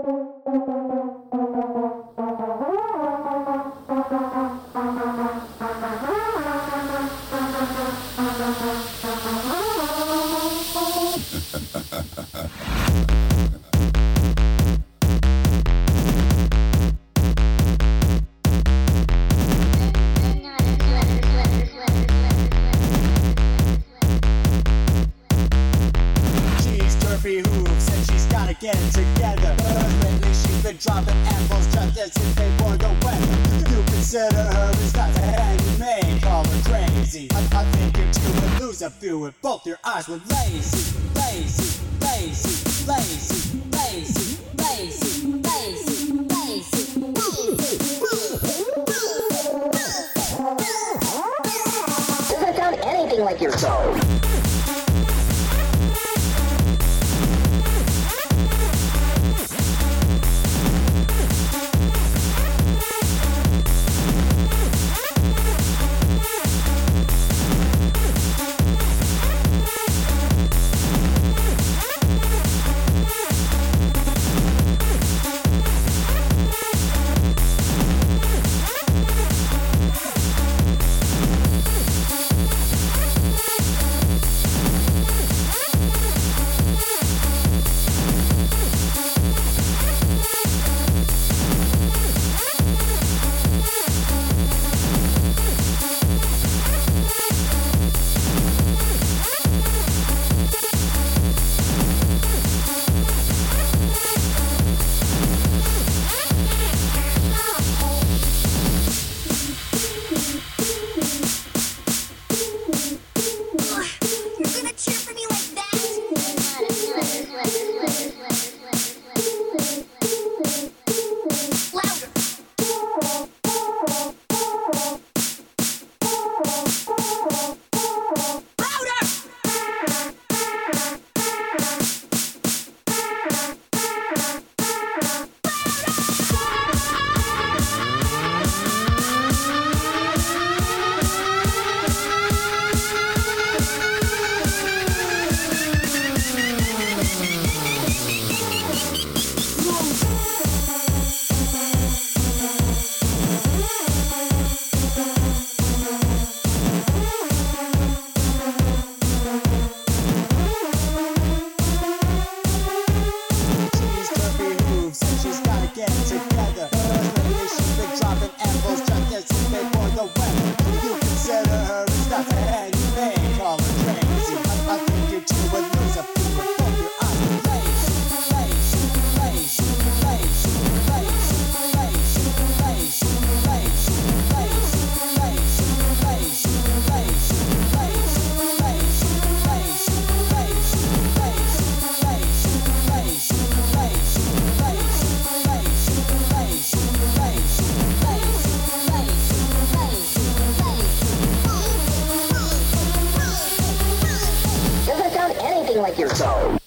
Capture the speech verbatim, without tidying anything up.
Hooves and she's gotta get it together. Lately she's been dropping apples just as if they for the weather. You consider her as not a hand you may call her crazy. I, I think you're two would lose a few if both your eyes were lazy, lazy, lazy, lazy, lazy, lazy, lazy, lazy, Doesn't sound anything like your soul. Like your soul.